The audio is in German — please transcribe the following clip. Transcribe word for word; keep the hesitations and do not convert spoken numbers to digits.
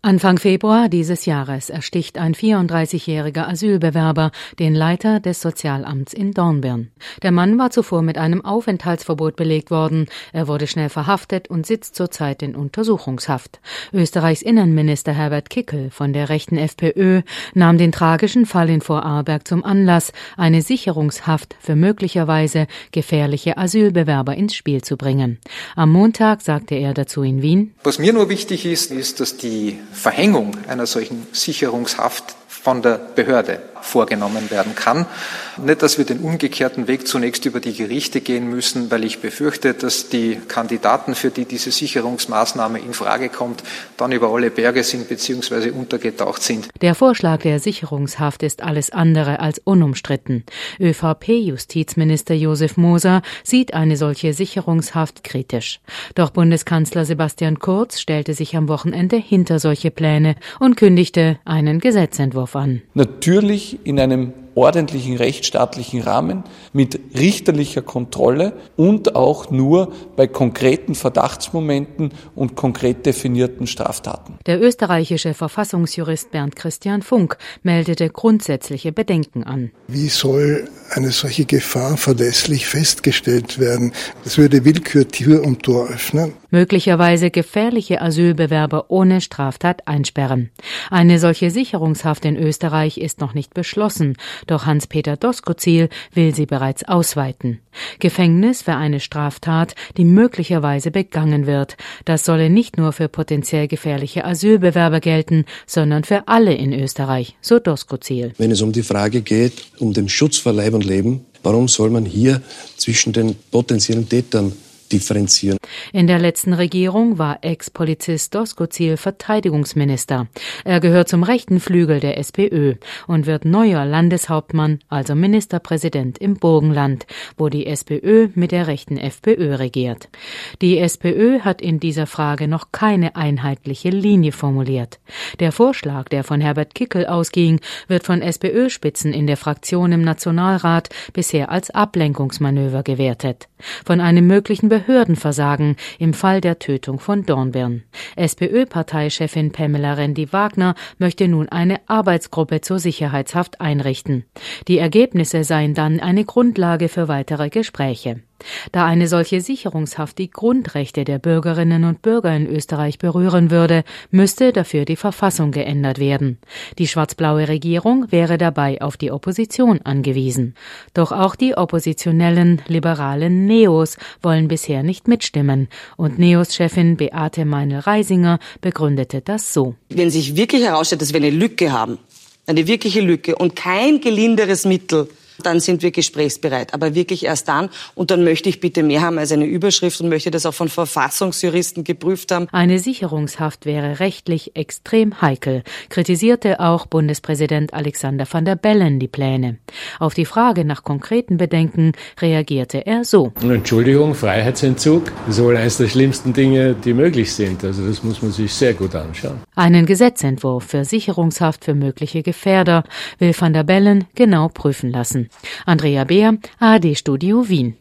Anfang Februar dieses Jahres ersticht ein vierunddreißigjähriger Asylbewerber den Leiter des Sozialamts in Dornbirn. Der Mann war zuvor mit einem Aufenthaltsverbot belegt worden. Er wurde schnell verhaftet und sitzt zurzeit in Untersuchungshaft. Österreichs Innenminister Herbert Kickl von der rechten FPÖ nahm den tragischen Fall in Vorarlberg zum Anlass, eine Sicherungshaft für möglicherweise gefährliche Asylbewerber ins Spiel zu bringen. Am Montag sagte er dazu in Wien: Was mir nur wichtig ist, ist, dass die Verhängung einer solchen Sicherungshaft von der Behörde vorgenommen werden kann. Nicht, dass wir den umgekehrten Weg zunächst über die Gerichte gehen müssen, weil ich befürchte, dass die Kandidaten, für die diese Sicherungsmaßnahme in Frage kommt, dann über alle Berge sind bzw. untergetaucht sind. Der Vorschlag der Sicherungshaft ist alles andere als unumstritten. ÖVP-Justizminister Josef Moser sieht eine solche Sicherungshaft kritisch. Doch Bundeskanzler Sebastian Kurz stellte sich am Wochenende hinter solche Pläne und kündigte einen Gesetzentwurf an. Natürlich in einem ordentlichen rechtsstaatlichen Rahmen mit richterlicher Kontrolle und auch nur bei konkreten Verdachtsmomenten und konkret definierten Straftaten. Der österreichische Verfassungsjurist Bernd Christian Funk meldete grundsätzliche Bedenken an. Wie soll eine solche Gefahr verlässlich festgestellt werden? Das würde Willkür Tür und Tor öffnen. Möglicherweise gefährliche Asylbewerber ohne Straftat einsperren. Eine solche Sicherungshaft in Österreich ist noch nicht beschlossen, doch Hans-Peter Doskozil will sie bereits ausweiten. Gefängnis für eine Straftat, die möglicherweise begangen wird. Das solle nicht nur für potenziell gefährliche Asylbewerber gelten, sondern für alle in Österreich, so Doskozil. Wenn es um die Frage geht, um den Schutz vor Leib und Leben, warum soll man hier zwischen den potenziellen Tätern differenzieren? In der letzten Regierung war Ex-Polizist Doskozil Verteidigungsminister. Er gehört zum rechten Flügel der SPÖ und wird neuer Landeshauptmann, also Ministerpräsident im Burgenland, wo die SPÖ mit der rechten FPÖ regiert. Die SPÖ hat in dieser Frage noch keine einheitliche Linie formuliert. Der Vorschlag, der von Herbert Kickl ausging, wird von SPÖ-Spitzen in der Fraktion im Nationalrat bisher als Ablenkungsmanöver gewertet. Von einem möglichen Behördenversagen im Fall der Tötung von Dornbirn. SPÖ-Parteichefin Pamela Rendi-Wagner möchte nun eine Arbeitsgruppe zur Sicherheitshaft einrichten. Die Ergebnisse seien dann eine Grundlage für weitere Gespräche. Da eine solche Sicherungshaft die Grundrechte der Bürgerinnen und Bürger in Österreich berühren würde, müsste dafür die Verfassung geändert werden. Die schwarz-blaue Regierung wäre dabei auf die Opposition angewiesen. Doch auch die oppositionellen, liberalen Neos wollen bisher nicht mitstimmen. Und Neos-Chefin Beate Meinl-Reisinger begründete das so. Wenn sich wirklich herausstellt, dass wir eine Lücke haben, eine wirkliche Lücke und kein gelinderes Mittel, dann sind wir gesprächsbereit. Aber wirklich erst dann. Und dann möchte ich bitte mehr haben als eine Überschrift und möchte das auch von Verfassungsjuristen geprüft haben. Eine Sicherungshaft wäre rechtlich extrem heikel, kritisierte auch Bundespräsident Alexander Van der Bellen die Pläne. Auf die Frage nach konkreten Bedenken reagierte er so. Entschuldigung, Freiheitsentzug ist wohl eines der schlimmsten Dinge, die möglich sind. Also das muss man sich sehr gut anschauen. Einen Gesetzentwurf für Sicherungshaft für mögliche Gefährder will Van der Bellen genau prüfen lassen. Andrea Beer, A R D Studio Wien.